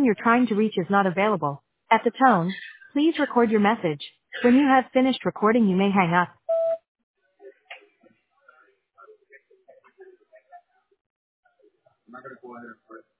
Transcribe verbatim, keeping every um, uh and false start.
you're trying to reach is not available. At the tone, please record your message. When you have finished recording, you may hang up. I'm not gonna go in there and put